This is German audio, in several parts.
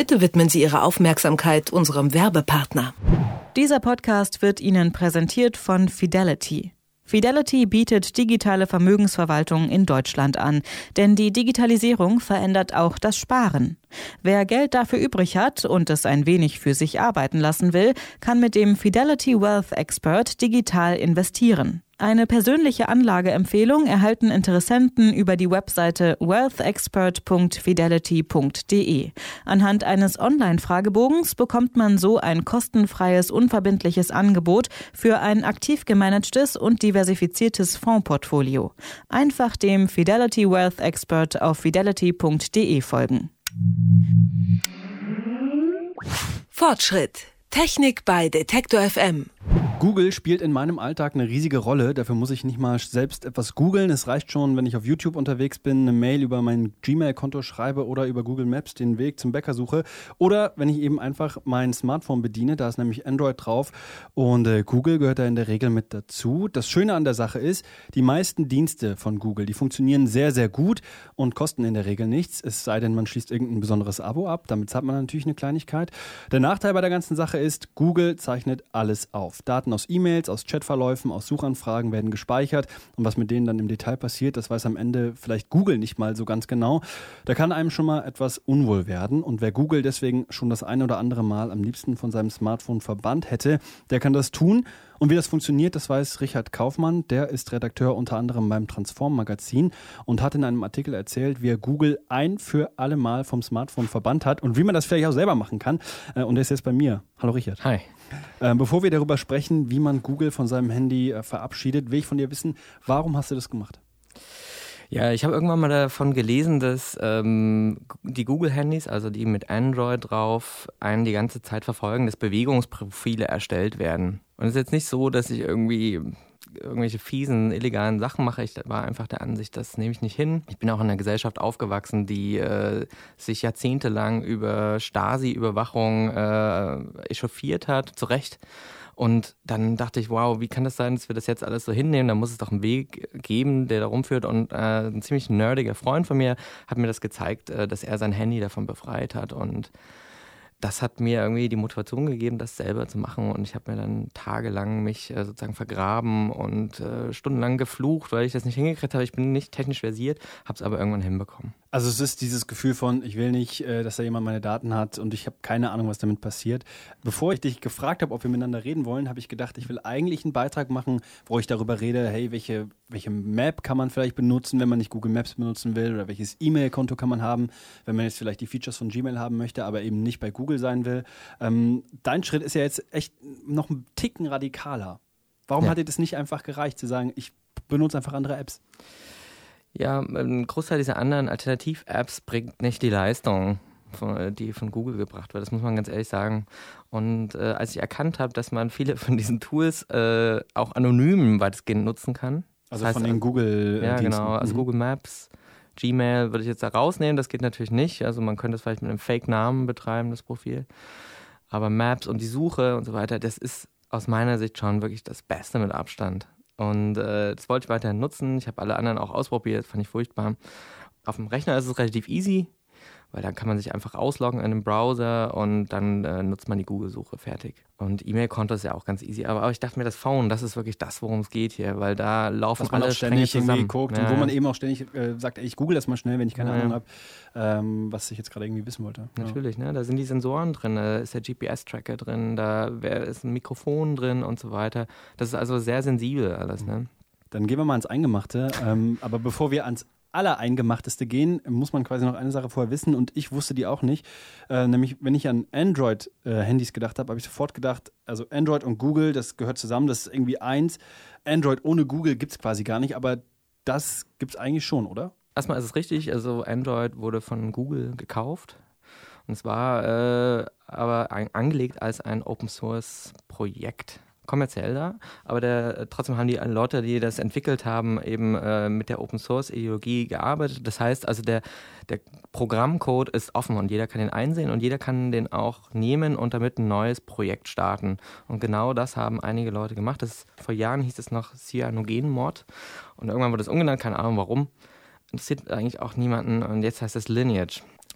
Bitte widmen Sie Ihre Aufmerksamkeit unserem Werbepartner. Dieser Podcast wird Ihnen präsentiert von Fidelity. Fidelity bietet digitale Vermögensverwaltung in Deutschland an, denn die Digitalisierung verändert auch das Sparen. Wer Geld dafür übrig hat und es ein wenig für sich arbeiten lassen will, kann mit dem Fidelity Wealth Expert digital investieren. Eine persönliche Anlageempfehlung erhalten Interessenten über die Webseite wealthexpert.fidelity.de. Anhand eines Online-Fragebogens bekommt man so ein kostenfreies, unverbindliches Angebot für ein aktiv gemanagtes und diversifiziertes Fondsportfolio. Einfach dem Fidelity Wealth Expert auf fidelity.de folgen. Fortschritt. Technik bei Detektor FM. Google spielt in meinem Alltag eine riesige Rolle. Dafür muss ich nicht mal selbst etwas googeln. Es reicht schon, wenn ich auf YouTube unterwegs bin, eine Mail über mein Gmail-Konto schreibe oder über Google Maps den Weg zum Bäcker suche. Oder wenn ich eben einfach mein Smartphone bediene, da ist nämlich Android drauf und Google gehört da in der Regel mit dazu. Das Schöne an der Sache ist, die meisten Dienste von Google, die funktionieren sehr, sehr gut und kosten in der Regel nichts. Es sei denn, man schließt irgendein besonderes Abo ab. Damit hat man natürlich eine Kleinigkeit. Der Nachteil bei der ganzen Sache ist, Google zeichnet alles auf. Daten aus E-Mails, aus Chatverläufen, aus Suchanfragen werden gespeichert und was mit denen dann im Detail passiert, das weiß am Ende vielleicht Google nicht mal so ganz genau. Da kann einem schon mal etwas unwohl werden und wer Google deswegen schon das ein oder andere Mal am liebsten von seinem Smartphone verbannt hätte, der kann das tun. Und wie das funktioniert, das weiß Richard Kaufmann, der ist Redakteur unter anderem beim Transform-Magazin und hat in einem Artikel erzählt, wie er Google ein für alle Mal vom Smartphone verbannt hat und wie man das vielleicht auch selber machen kann. Und er ist jetzt bei mir. Hallo Richard. Hi. Bevor wir darüber sprechen, wie man Google von seinem Handy verabschiedet, will ich von dir wissen, warum hast du das gemacht? Ja, ich habe irgendwann mal davon gelesen, dass die Google-Handys, also die mit Android drauf, einen die ganze Zeit verfolgen, dass Bewegungsprofile erstellt werden. Und es ist jetzt nicht so, dass ich irgendwie irgendwelche fiesen, illegalen Sachen mache. Ich war einfach der Ansicht, das nehme ich nicht hin. Ich bin auch in einer Gesellschaft aufgewachsen, die sich jahrzehntelang über Stasi-Überwachung echauffiert hat, zu Recht. Und dann dachte ich, wow, wie kann das sein, dass wir das jetzt alles so hinnehmen? Da muss es doch einen Weg geben, der da rumführt. Und ein ziemlich nerdiger Freund von mir hat mir das gezeigt, dass er sein Handy davon befreit hat. Und das hat mir irgendwie die Motivation gegeben, das selber zu machen. Und ich habe mir dann tagelang mich sozusagen vergraben und stundenlang geflucht, weil ich das nicht hingekriegt habe. Ich bin nicht technisch versiert, habe es aber irgendwann hinbekommen. Also es ist dieses Gefühl von, ich will nicht, dass da jemand meine Daten hat und ich habe keine Ahnung, was damit passiert. Bevor ich dich gefragt habe, ob wir miteinander reden wollen, habe ich gedacht, ich will eigentlich einen Beitrag machen, wo ich darüber rede, hey, welche Map kann man vielleicht benutzen, wenn man nicht Google Maps benutzen will, oder welches E-Mail-Konto kann man haben, wenn man jetzt vielleicht die Features von Gmail haben möchte, aber eben nicht bei Google sein will. Dein Schritt ist ja jetzt echt noch ein Ticken radikaler. Warum hat dir das nicht einfach gereicht, zu sagen, ich benutze einfach andere Apps? Ja, ein Großteil dieser anderen Alternativ-Apps bringt nicht die Leistung, die von Google gebracht wird. Das muss man ganz ehrlich sagen. Und als ich erkannt habe, dass man viele von diesen Tools auch anonym weitestgehend nutzen kann. Also das heißt, von den Google-Diensten. Ja, genau. Also Google Maps, Gmail würde ich jetzt da rausnehmen. Das geht natürlich nicht. Also man könnte es vielleicht mit einem Fake-Namen betreiben, das Profil. Aber Maps und die Suche und so weiter, das ist aus meiner Sicht schon wirklich das Beste mit Abstand. Und das wollte ich weiterhin nutzen. Ich habe alle anderen auch ausprobiert, fand ich furchtbar. Auf dem Rechner ist es relativ easy, weil dann kann man sich einfach ausloggen in einem Browser und dann nutzt man die Google-Suche, fertig. Und E-Mail-Konto ist ja auch ganz easy. Aber ich dachte mir, das Phone, das ist wirklich das, worum es geht hier, weil da laufen was man alle auch ständig Stränge zusammen. Guckt Ja. Und wo man eben auch ständig sagt, ey, ich google das mal schnell, wenn ich keine Ahnung habe, was ich jetzt gerade irgendwie wissen wollte. Natürlich, ne? Da sind die Sensoren drin, da ist der GPS-Tracker drin, da ist ein Mikrofon drin und so weiter. Das ist also sehr sensibel alles, ne? Dann gehen wir mal ans Eingemachte. Aber bevor wir ans Allereingemachtes gehen, muss man quasi noch eine Sache vorher wissen und ich wusste die auch nicht. Nämlich, wenn ich an Android-Handys gedacht habe, habe ich sofort gedacht, also Android und Google, das gehört zusammen, das ist irgendwie eins. Android ohne Google gibt es quasi gar nicht, aber das gibt es eigentlich schon, oder? Erstmal ist es richtig, also Android wurde von Google gekauft und es war aber angelegt als ein Open-Source-Projekt. Kommerziell da, aber trotzdem haben die Leute, die das entwickelt haben, eben mit der Open-Source-Ideologie gearbeitet. Das heißt also, der Programmcode ist offen und jeder kann den einsehen und jeder kann den auch nehmen und damit ein neues Projekt starten. Und genau das haben einige Leute gemacht. Vor Jahren hieß es noch Cyanogen-Mod und irgendwann wurde es umgenannt, keine Ahnung warum. Interessiert eigentlich auch niemanden und jetzt heißt es Lineage.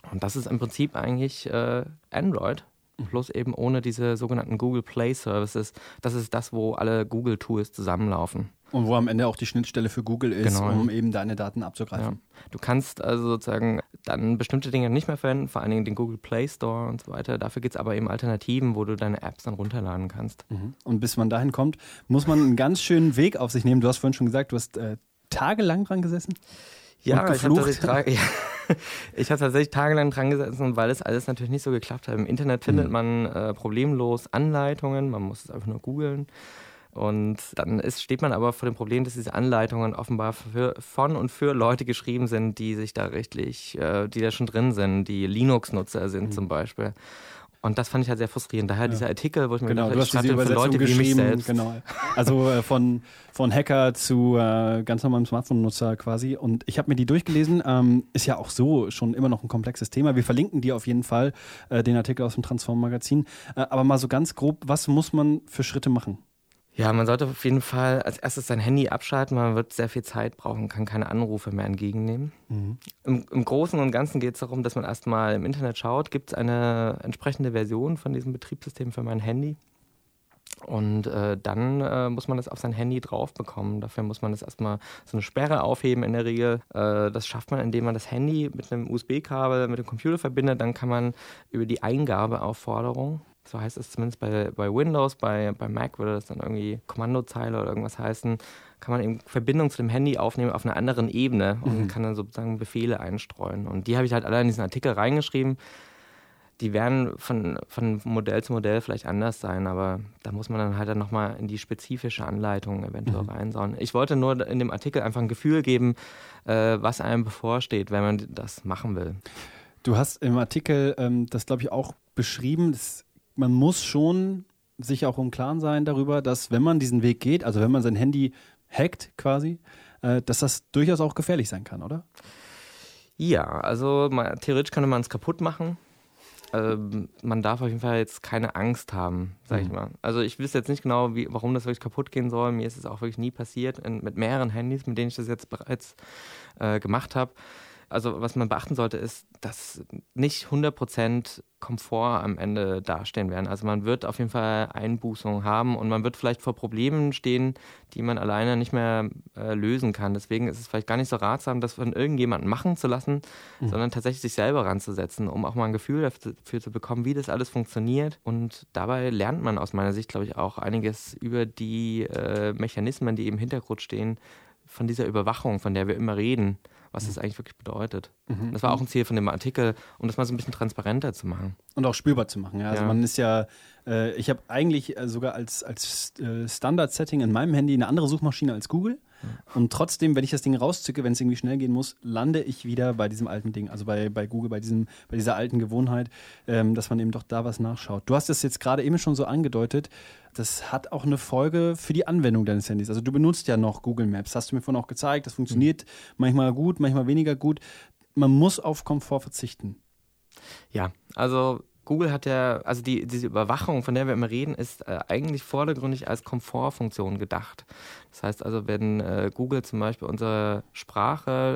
Und das ist im Prinzip eigentlich Android, bloß eben ohne diese sogenannten Google Play Services. Das ist das, wo alle Google-Tools zusammenlaufen. Und wo am Ende auch die Schnittstelle für Google ist, Genau. um eben deine Daten abzugreifen. Ja. Du kannst also sozusagen dann bestimmte Dinge nicht mehr verwenden, vor allen Dingen den Google Play Store und so weiter. Dafür gibt es aber eben Alternativen, wo du deine Apps dann runterladen kannst. Und bis man dahin kommt, muss man einen ganz schönen Weg auf sich nehmen. Du hast vorhin schon gesagt, du hast tagelang dran gesessen? Ja, und ich habe geflucht? tatsächlich tagelang dran gesessen, weil es alles natürlich nicht so geklappt hat. Im Internet findet man problemlos Anleitungen, man muss es einfach nur googeln. Und dann steht man aber vor dem Problem, dass diese Anleitungen offenbar von und für Leute geschrieben sind, die sich da die da schon drin sind, die Linux-Nutzer sind zum Beispiel. Und das fand ich halt sehr frustrierend. Daher dieser Artikel, wo ich mir Genau, gedacht du habe, hast diese für Übersetzung Leute wie mich geschrieben. selbst. Genau. Also von Hacker zu ganz normalem Smartphone-Nutzer quasi. Und ich habe mir die durchgelesen. Ist ja auch so schon immer noch ein komplexes Thema. Wir verlinken dir auf jeden Fall den Artikel aus dem Transform-Magazin. Aber mal so ganz grob, was muss man für Schritte machen? Ja, man sollte auf jeden Fall als erstes sein Handy abschalten. Man wird sehr viel Zeit brauchen, kann keine Anrufe mehr entgegennehmen. Im Großen und Ganzen geht es darum, dass man erstmal im Internet schaut, gibt es eine entsprechende Version von diesem Betriebssystem für mein Handy. Und dann muss man das auf sein Handy drauf bekommen. Dafür muss man das erstmal so eine Sperre aufheben in der Regel. Das schafft man, indem man das Handy mit einem USB-Kabel mit dem Computer verbindet. Dann kann man über die Eingabeaufforderung, so heißt es zumindest bei Windows, bei Mac würde das dann irgendwie Kommandozeile oder irgendwas heißen, kann man eben Verbindung zu dem Handy aufnehmen auf einer anderen Ebene und kann dann sozusagen Befehle einstreuen. Und die habe ich halt alle in diesen Artikel reingeschrieben. Die werden von Modell zu Modell vielleicht anders sein, aber da muss man dann halt nochmal in die spezifische Anleitung eventuell reinschauen. Ich wollte nur in dem Artikel einfach ein Gefühl geben, was einem bevorsteht, wenn man das machen will. Du hast im Artikel das, glaube ich, auch beschrieben, man muss schon sich auch im Klaren sein darüber, dass wenn man diesen Weg geht, also wenn man sein Handy hackt quasi, dass das durchaus auch gefährlich sein kann, oder? Ja, also theoretisch könnte man es kaputt machen. Man darf auf jeden Fall jetzt keine Angst haben, sag ich mal. Also ich wüsste jetzt nicht genau, warum das wirklich kaputt gehen soll. Mir ist es auch wirklich nie passiert mit mehreren Handys, mit denen ich das jetzt bereits gemacht habe. Also was man beachten sollte, ist, dass nicht 100% Komfort am Ende dastehen werden. Also man wird auf jeden Fall Einbußungen haben und man wird vielleicht vor Problemen stehen, die man alleine nicht mehr lösen kann. Deswegen ist es vielleicht gar nicht so ratsam, das von irgendjemandem machen zu lassen, sondern tatsächlich sich selber ranzusetzen, um auch mal ein Gefühl dafür zu bekommen, wie das alles funktioniert. Und dabei lernt man aus meiner Sicht, glaube ich, auch einiges über die Mechanismen, die im Hintergrund stehen, von dieser Überwachung, von der wir immer reden, was das eigentlich wirklich bedeutet. Das war auch ein Ziel von dem Artikel, um das mal so ein bisschen transparenter zu machen. Und auch spürbar zu machen. Ja. Also man ist ja, ich habe eigentlich sogar als Standard-Setting in meinem Handy eine andere Suchmaschine als Google. Und trotzdem, wenn ich das Ding rauszücke, wenn es irgendwie schnell gehen muss, lande ich wieder bei diesem alten Ding, also bei Google, bei dieser alten Gewohnheit, dass man eben doch da was nachschaut. Du hast es jetzt gerade eben schon so angedeutet, das hat auch eine Folge für die Anwendung deines Handys. Also du benutzt ja noch Google Maps, hast du mir vorhin auch gezeigt, das funktioniert manchmal gut, manchmal weniger gut. Man muss auf Komfort verzichten. Ja, also Google hat ja, also diese Überwachung, von der wir immer reden, ist eigentlich vordergründig als Komfortfunktion gedacht. Das heißt also, wenn Google zum Beispiel unsere Sprache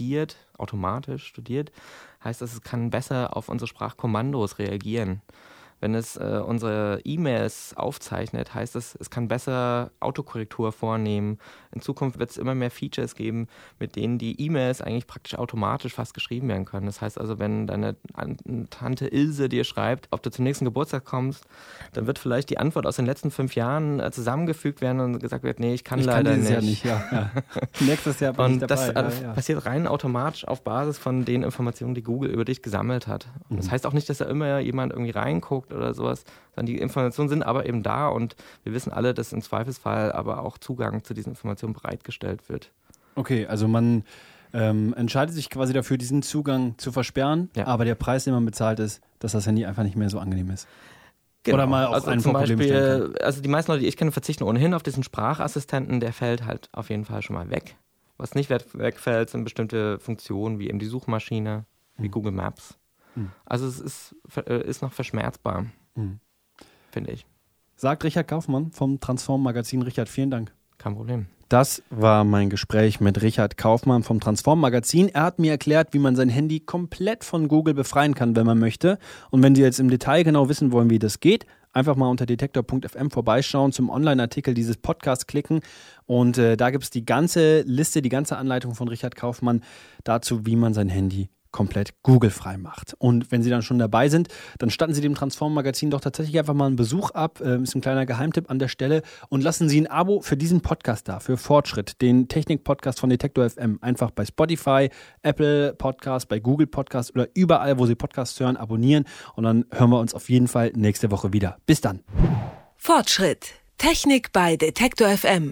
automatisch studiert, heißt das, es kann besser auf unsere Sprachkommandos reagieren. Wenn es unsere E-Mails aufzeichnet, heißt das, es kann besser Autokorrektur vornehmen. In Zukunft wird es immer mehr Features geben, mit denen die E-Mails eigentlich praktisch automatisch fast geschrieben werden können. Das heißt also, wenn deine Tante Ilse dir schreibt, ob du zum nächsten Geburtstag kommst, dann wird vielleicht die Antwort aus den letzten 5 Jahren zusammengefügt werden und gesagt wird, nee, ich kann leider nicht. Jahr nicht. Ja. Nächstes Jahr bin ich dabei. Und das passiert rein automatisch auf Basis von den Informationen, die Google über dich gesammelt hat. Und das heißt auch nicht, dass da immer jemand irgendwie reinguckt oder sowas, sondern die Informationen sind aber eben da und wir wissen alle, dass im Zweifelsfall aber auch Zugang zu diesen Informationen bereitgestellt wird. Okay, also man entscheidet sich quasi dafür, diesen Zugang zu versperren, aber der Preis, den man bezahlt, ist, dass das Handy einfach nicht mehr so angenehm ist. Genau. Oder mal auch zum Beispiel, also die meisten Leute, die ich kenne, verzichten ohnehin auf diesen Sprachassistenten, der fällt halt auf jeden Fall schon mal weg. Was nicht wegfällt, sind bestimmte Funktionen, wie eben die Suchmaschine, wie Google Maps. Also es ist noch verschmerzbar, finde ich. Sagt Richard Kaufmann vom Transform-Magazin. Richard, vielen Dank. Kein Problem. Das war mein Gespräch mit Richard Kaufmann vom Transform Magazin. Er hat mir erklärt, wie man sein Handy komplett von Google befreien kann, wenn man möchte. Und wenn Sie jetzt im Detail genau wissen wollen, wie das geht, einfach mal unter detektor.fm vorbeischauen, zum Online-Artikel dieses Podcasts klicken. Und da gibt es die ganze Liste, die ganze Anleitung von Richard Kaufmann dazu, wie man sein Handy komplett Google-frei macht. Und wenn Sie dann schon dabei sind, dann statten Sie dem Transform-Magazin doch tatsächlich einfach mal einen Besuch ab. Ist ein kleiner Geheimtipp an der Stelle. Und lassen Sie ein Abo für diesen Podcast da, für Fortschritt, den Technik-Podcast von Detektor FM. Einfach bei Spotify, Apple Podcast, bei Google Podcast oder überall, wo Sie Podcasts hören, abonnieren. Und dann hören wir uns auf jeden Fall nächste Woche wieder. Bis dann. Fortschritt. Technik bei Detektor FM.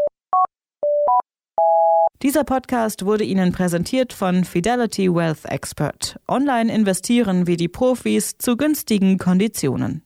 Dieser Podcast wurde Ihnen präsentiert von Fidelity Wealth Expert. Online investieren wie die Profis zu günstigen Konditionen.